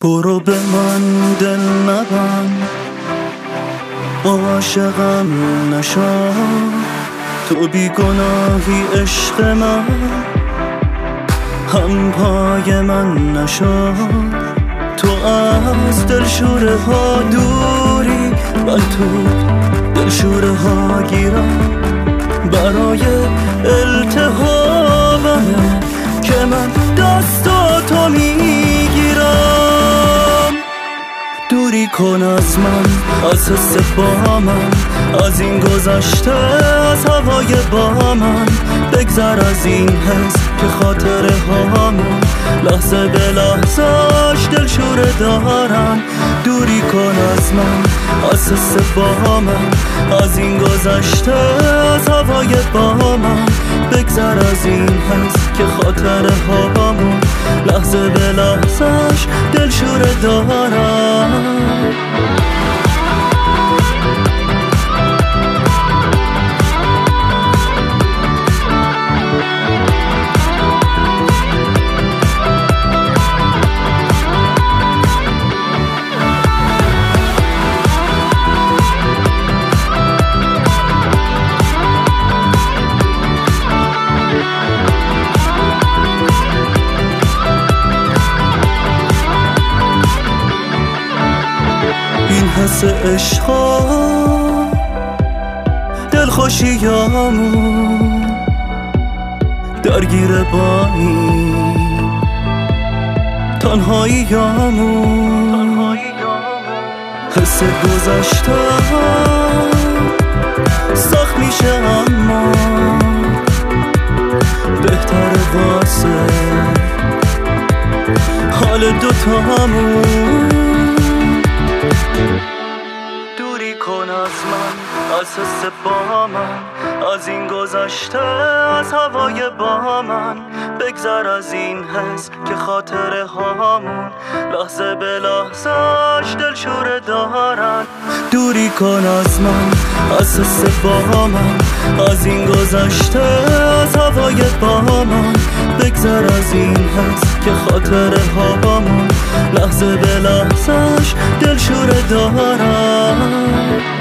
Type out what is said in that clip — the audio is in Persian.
برو به من دل نبند، عاشقم نشو، تو بی گناهی عشق من، هم پای من نشو. تو از دلشوره ها دوری، من تو دلشوره ها گیرم، برای التهابمه که من دستاتو میگیرم. دوری کن از من، از حس با من، از این گذشته، از هوای با من. بگذر از این حس که خاطره هامون لحظه به لحظهش دلشوره دارن. دوری کن از من، از حس با من، از این گذشته، از هوای با من. بگذر از این حس که خاطره هامون لحظه به لحظهش دلشوره دارن. این حس عشقا دلخوشیامون درگیر با این تنهاییامون. حس گذشته سخت میشه اما بهتر واسه حال دوتامون. دوری کن از من، از حس با من، از این گذشته، از هوای با من. بگذر از این حس که خاطره هامون لحظه به لحظهش دلشوره دارن. دوری کن از من، از حس با من، از این گذشته، از هوای با من. بگذر از این حس که خاطره هامون لحظه به لحظهش دلشوره دارن.